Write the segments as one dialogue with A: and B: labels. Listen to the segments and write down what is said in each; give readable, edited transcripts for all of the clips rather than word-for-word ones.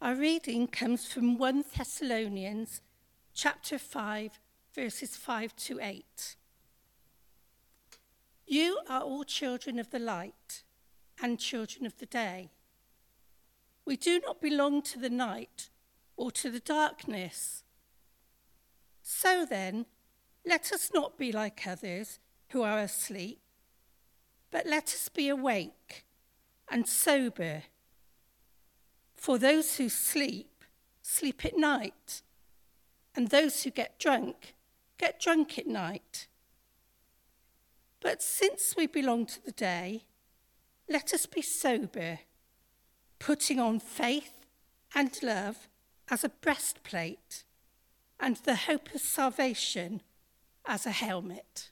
A: Our reading comes from 1 Thessalonians chapter 5, verses 5 to 8. You are all children of the light and children of the day. We do not belong to the night or to the darkness. So then, let us not be like others who are asleep, but let us be awake and sober. For those who sleep, sleep at night, and those who get drunk at night. But since we belong to the day, let us be sober, putting on faith and love as a breastplate, and the hope of salvation as a helmet.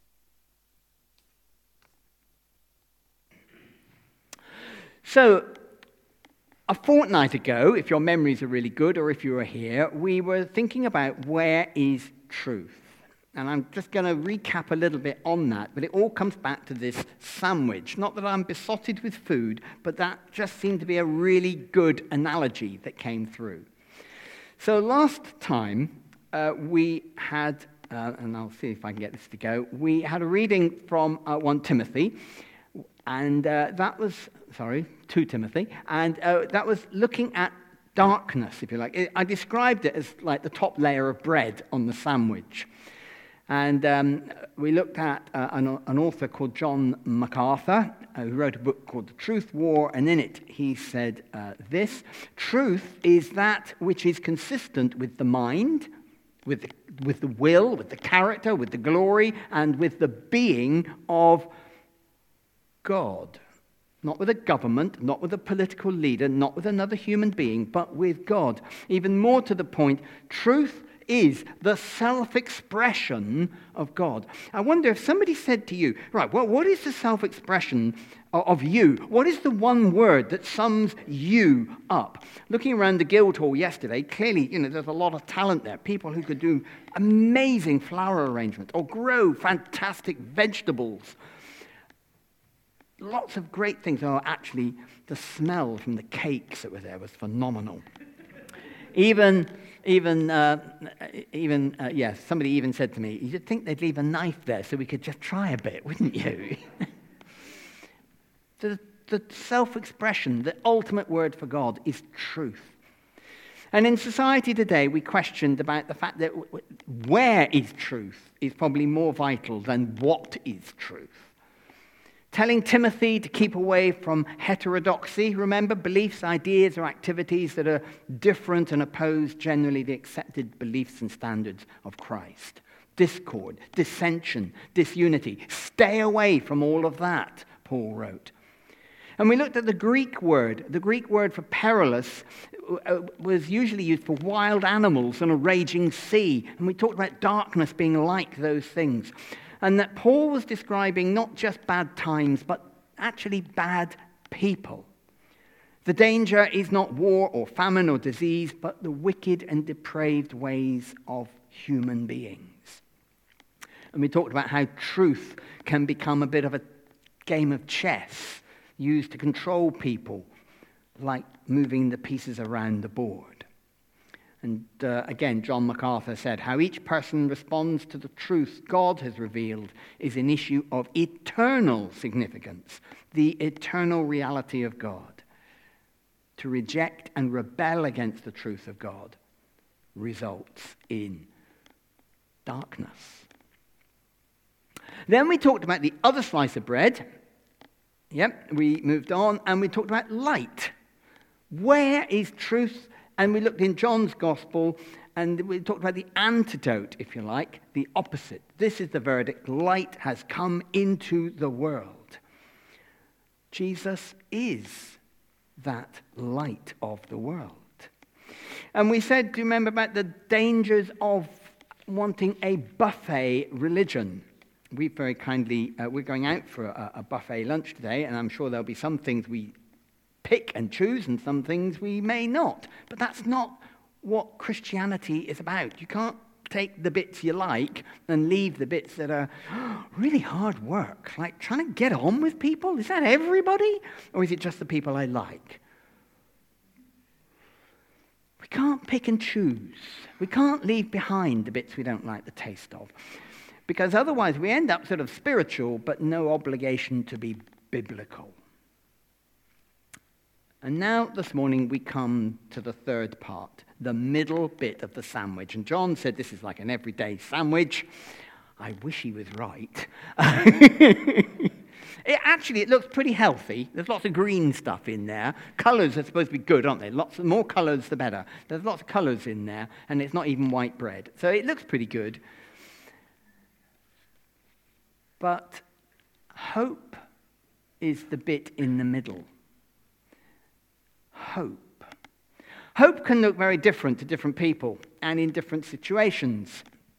B: So, a fortnight ago, if your memories are really good, or if you were here, we were thinking about where is truth. And I'm just going to recap a little bit on that, but it all comes back to this sandwich. Not that I'm besotted with food, but that just seemed to be a really good analogy that came through. So last time we had, and I'll see if I can get this to go, we had a reading from 1 Timothy, and that was, 2 Timothy, and that was looking at darkness, if you like. I described it as like the top layer of bread on the sandwich. And we looked at an author called John MacArthur, who wrote a book called The Truth War, and in it he said this: truth is that which is consistent with the mind, with the will, with the character, with the glory, and with the being of God. Not with a government, not with a political leader, not with another human being, but with God. Even more to the point, truth is the self-expression of God. I wonder if somebody said to you, right, well, what is the self-expression of you? What is the one word that sums you up? Looking around the Guildhall yesterday, clearly, there's a lot of talent there. People who could do amazing flower arrangements or grow fantastic vegetables. Lots of great things. Oh, actually, the smell from the cakes that were there was phenomenal. Somebody even said to me, you'd think they'd leave a knife there so we could just try a bit, wouldn't you? The self-expression, the ultimate word for God is truth. And in society today, we questioned about the fact that where is truth is probably more vital than what is truth. Telling Timothy to keep away from heterodoxy, remember, beliefs, ideas, or activities that are different and oppose generally the accepted beliefs and standards of Christ. Discord, dissension, disunity. Stay away from all of that, Paul wrote. And we looked at the Greek word. The Greek word for perilous was usually used for wild animals and a raging sea. And we talked about darkness being like those things. And that Paul was describing not just bad times, but actually bad people. The danger is not war or famine or disease, but the wicked and depraved ways of human beings. And we talked about how truth can become a bit of a game of chess, used to control people, like moving the pieces around the board. And again, John MacArthur said, how each person responds to the truth God has revealed is an issue of eternal significance, the eternal reality of God. To reject and rebel against the truth of God results in darkness. Then we talked about the other slice of bread. Yep, we moved on, and we talked about light. Where is truth? And we looked in John's Gospel, and we talked about the antidote, if you like, the opposite. This is the verdict. Light has come into the world. Jesus is that light of the world. And we said, do you remember about the dangers of wanting a buffet religion? We very kindly, we're going out for a buffet lunch today, and I'm sure there'll be some things we pick and choose and some things we may not. But that's not what Christianity is about. You can't take the bits you like and leave the bits that are really hard work, like trying to get on with people. Is that everybody? Or is it just the people I like? We can't pick and choose. We can't leave behind the bits we don't like the taste of. Because otherwise we end up sort of spiritual, but no obligation to be biblical. And now this morning we come to the third part, the middle bit of the sandwich. And John said this is like an everyday sandwich. I wish he was right. It looks pretty healthy. There's lots of green stuff in there. Colours are supposed to be good, aren't they? Lots more colours, the better. There's lots of colours in there, and it's not even white bread. So it looks pretty good. But hope is the bit in the middle. Hope. Hope can look very different to different people and in different situations.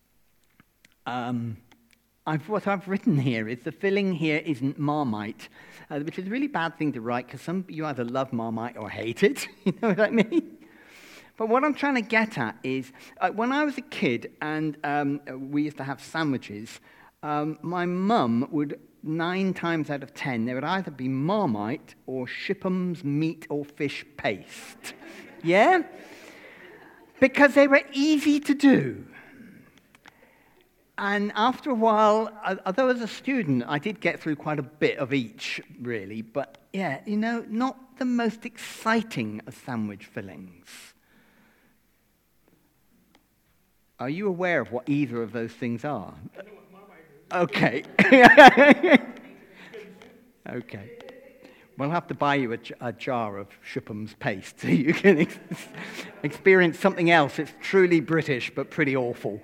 B: What I've written here is the filling here isn't Marmite, which is a really bad thing to write because you either love Marmite or hate it. You know what I mean? But what I'm trying to get at is, when I was a kid and we used to have sandwiches, my mum would, 9 times out of 10, there would either be Marmite or Shipham's meat or fish paste. Yeah? Because they were easy to do. And after a while, although as a student, I did get through quite a bit of each, really. But, yeah, not the most exciting of sandwich fillings. Are you aware of what either of those things are? Okay. Okay. We'll have to buy you a jar of Shipham's paste so you can experience something else. It's truly British, but pretty awful.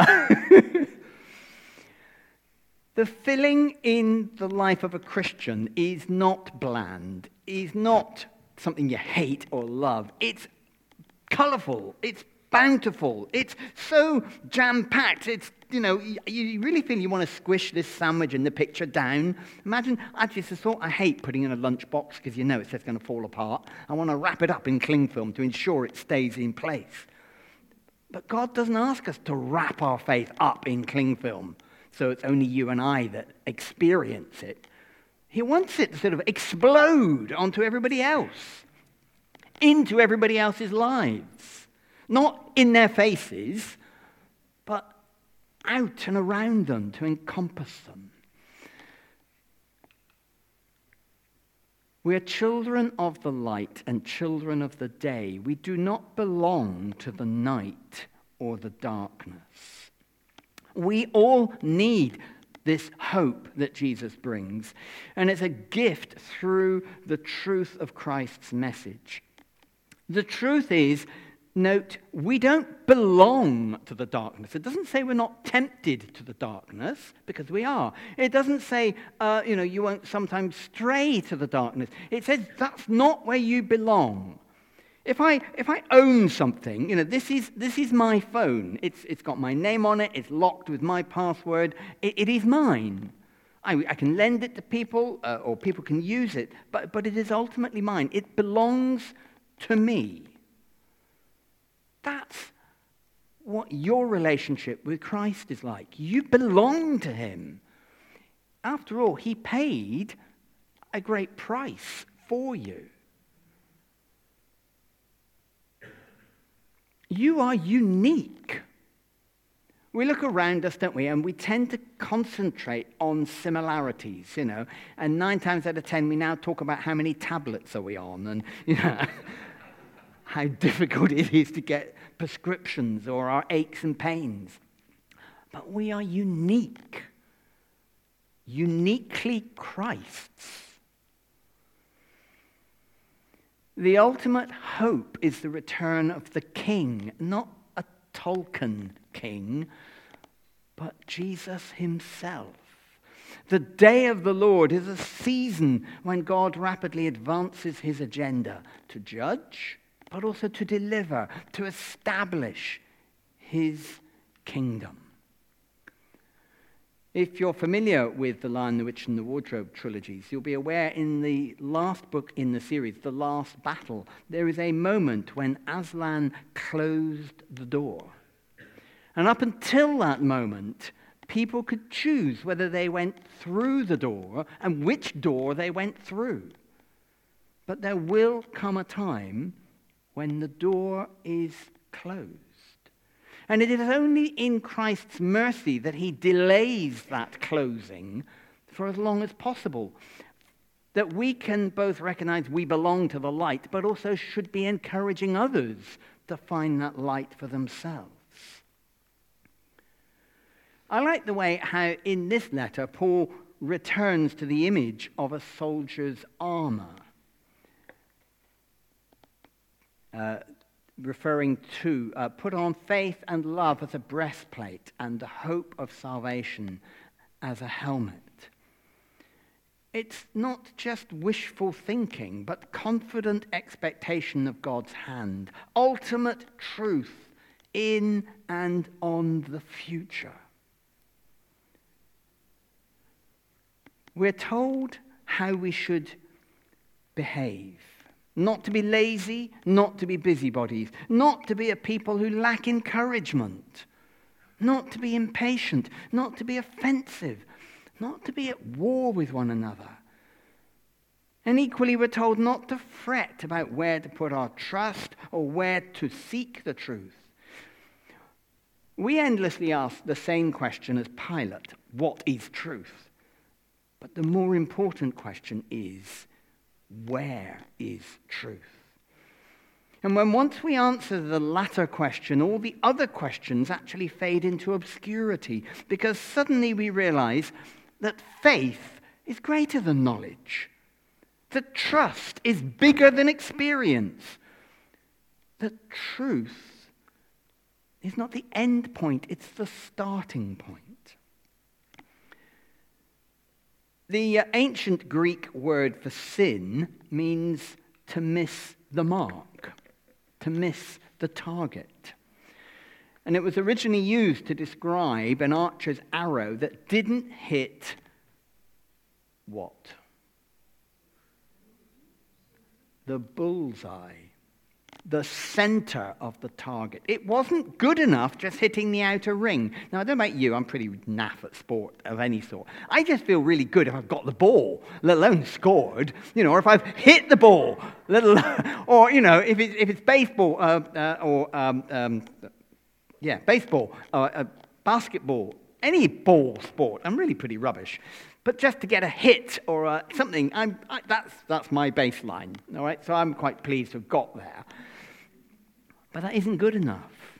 B: The filling in the life of a Christian is not bland, is not something you hate or love. It's colourful, it's bountiful, it's so jam-packed, it's, you really feel you want to squish this sandwich in the picture down. Imagine, actually, it's the thought I hate putting in a lunchbox because it's just going to fall apart. I want to wrap it up in cling film to ensure it stays in place. But God doesn't ask us to wrap our faith up in cling film so it's only you and I that experience it. He wants it to sort of explode onto everybody else, into everybody else's lives. Not in their faces, but out and around them to encompass them. We are children of the light and children of the day. We do not belong to the night or the darkness. We all need this hope that Jesus brings, and it's a gift through the truth of Christ's message. The truth is, note, we don't belong to the darkness. It doesn't say we're not tempted to the darkness, because we are. It doesn't say, you won't sometimes stray to the darkness. It says that's not where you belong. If I own something, this is my phone. It's got my name on it. It's locked with my password. It is mine. I can lend it to people, or people can use it, but it is ultimately mine. It belongs to me. That's what your relationship with Christ is like. You belong to him. After all, he paid a great price for you. You are unique. We look around us, don't we, and we tend to concentrate on similarities, and 9 times out of 10 we now talk about how many tablets are we on, and how difficult it is to get prescriptions or our aches and pains. But we are unique, uniquely Christ's. The ultimate hope is the return of the King, not a Tolkien king, but Jesus himself. The day of the Lord is a season when God rapidly advances his agenda to judge, but also to deliver, to establish his kingdom. If you're familiar with The Lion, the Witch, and the Wardrobe trilogies, you'll be aware in the last book in the series, The Last Battle, there is a moment when Aslan closed the door. And up until that moment, people could choose whether they went through the door and which door they went through. But there will come a time when the door is closed. And it is only in Christ's mercy that he delays that closing for as long as possible, that we can both recognize we belong to the light, but also should be encouraging others to find that light for themselves. I like the way how in this letter Paul returns to the image of a soldier's armor, referring to put on faith and love as a breastplate and the hope of salvation as a helmet. It's not just wishful thinking, but confident expectation of God's hand, ultimate truth in and on the future. We're told how we should behave. Not to be lazy, not to be busybodies, not to be a people who lack encouragement, not to be impatient, not to be offensive, not to be at war with one another. And equally, we're told not to fret about where to put our trust or where to seek the truth. We endlessly ask the same question as Pilate: what is truth? But the more important question is, where is truth? And once we answer the latter question, all the other questions actually fade into obscurity, because suddenly we realize that faith is greater than knowledge, that trust is bigger than experience, that truth is not the end point, it's the starting point. The ancient Greek word for sin means to miss the mark, to miss the target. And it was originally used to describe an archer's arrow that didn't hit what? The bullseye, the center of the target. It wasn't good enough just hitting the outer ring. Now, I don't know about you, I'm pretty naff at sport of any sort. I just feel really good if I've got the ball, let alone scored, or if I've hit the ball, let alone, or, if it's baseball, baseball, basketball, any ball sport. I'm really pretty rubbish. But just to get a hit or something, that's my baseline, all right? So I'm quite pleased to have got there. But that isn't good enough.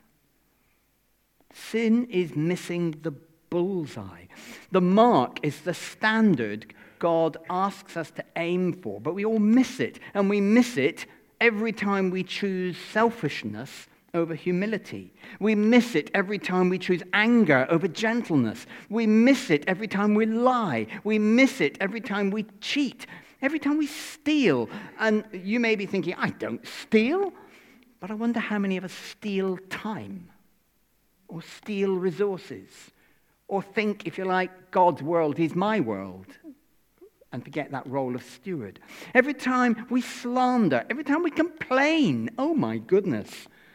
B: Sin is missing the bullseye. The mark is the standard God asks us to aim for, but we all miss it. And we miss it every time we choose selfishness over humility. We miss it every time we choose anger over gentleness. We miss it every time we lie. We miss it every time we cheat, every time we steal. And you may be thinking, I don't steal. But I wonder how many of us steal time or steal resources or think, if you like, God's world is my world and forget that role of steward. Every time we slander, every time we complain, oh my goodness.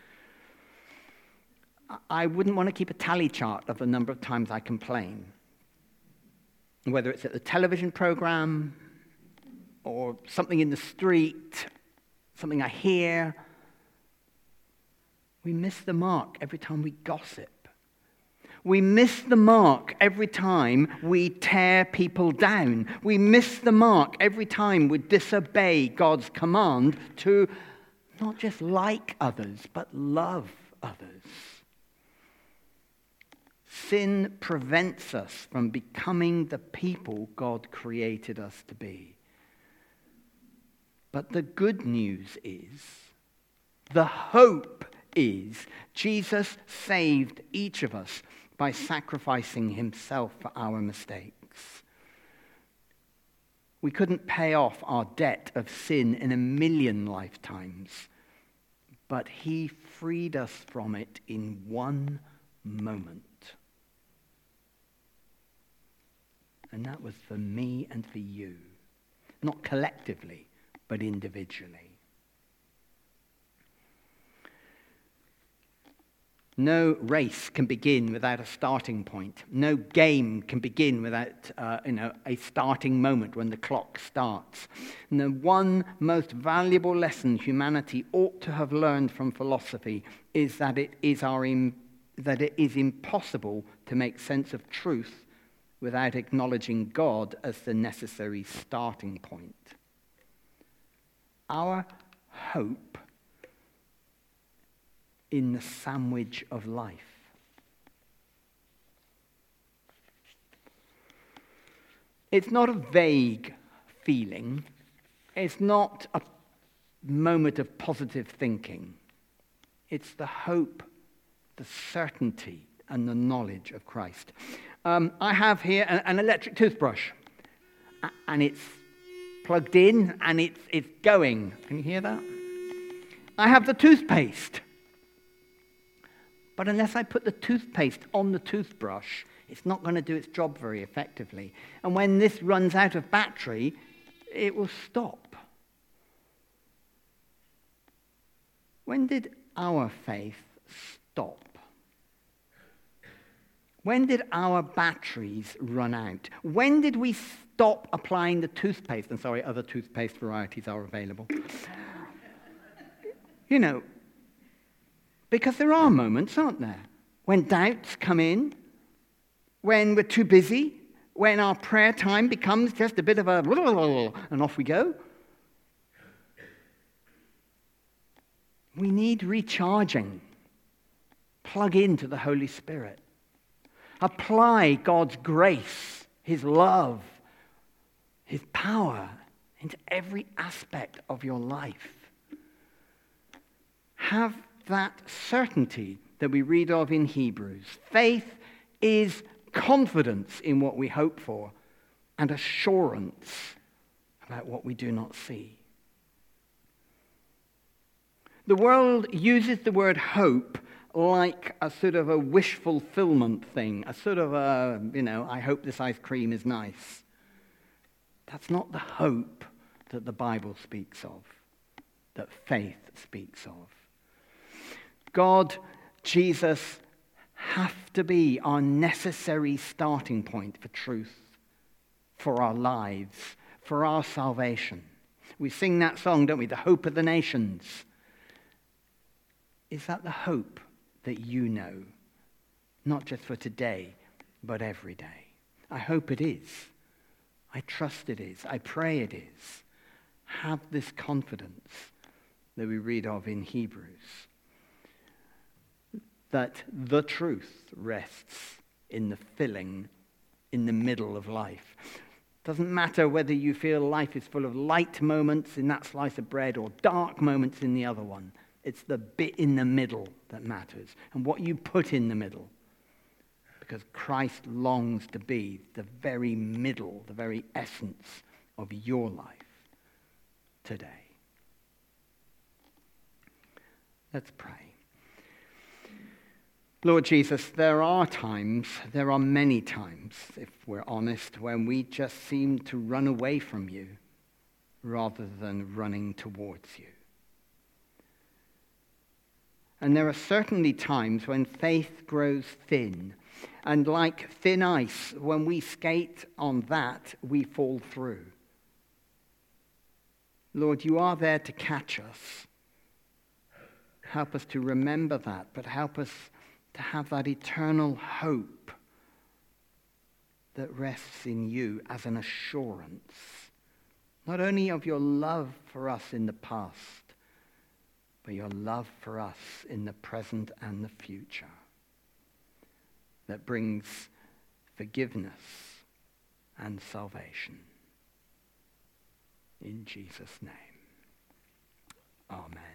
B: I wouldn't want to keep a tally chart of the number of times I complain, whether it's at the television program or something in the street, something I hear. We miss the mark every time we gossip. We miss the mark every time we tear people down. We miss the mark every time we disobey God's command to not just like others, but love others. Sin prevents us from becoming the people God created us to be. But the good news is, the hope is, Jesus saved each of us by sacrificing himself for our mistakes. We couldn't pay off our debt of sin in 1,000,000 lifetimes, but he freed us from it in one moment. And that was for me and for you, not collectively, but individually. No race can begin without a starting point. No game can begin without a starting moment when the clock starts. And the one most valuable lesson humanity ought to have learned from philosophy is that it is impossible to make sense of truth without acknowledging God as the necessary starting point. Our hope in the sandwich of life. It's not a vague feeling. It's not a moment of positive thinking. It's the hope, the certainty, and the knowledge of Christ. I have here an electric toothbrush, and it's plugged in, and it's going. Can you hear that? I have the toothpaste. But unless I put the toothpaste on the toothbrush, it's not going to do its job very effectively. And when this runs out of battery, it will stop. When did our faith stop? When did our batteries run out? When did we stop applying the toothpaste? And sorry, other toothpaste varieties are available. Because there are moments, aren't there, when doubts come in, when we're too busy, when our prayer time becomes just a bit of a and off we go. We need recharging. Plug into the Holy Spirit. Apply God's grace, His love, His power into every aspect of your life. Have that certainty that we read of in Hebrews. Faith is confidence in what we hope for and assurance about what we do not see. The world uses the word hope like a sort of a wish fulfillment thing, a sort of I hope this ice cream is nice. That's not the hope that the Bible speaks of, that faith speaks of. God, Jesus, have to be our necessary starting point for truth, for our lives, for our salvation. We sing that song, don't we? The hope of the nations. Is that the hope that you know? Not just for today, but every day. I hope it is. I trust it is. I pray it is. Have this confidence that we read of in Hebrews. That the truth rests in the filling in the middle of life. Doesn't matter whether you feel life is full of light moments in that slice of bread or dark moments in the other one. It's the bit in the middle that matters and what you put in the middle. Because Christ longs to be the very middle, the very essence of your life today. Let's pray. Lord Jesus, there are many times, if we're honest, when we just seem to run away from you rather than running towards you. And there are certainly times when faith grows thin, and like thin ice, when we skate on that, we fall through. Lord, you are there to catch us. Help us to remember that, but help us to have that eternal hope that rests in you as an assurance, not only of your love for us in the past, but your love for us in the present and the future, that brings forgiveness and salvation. In Jesus' name, amen.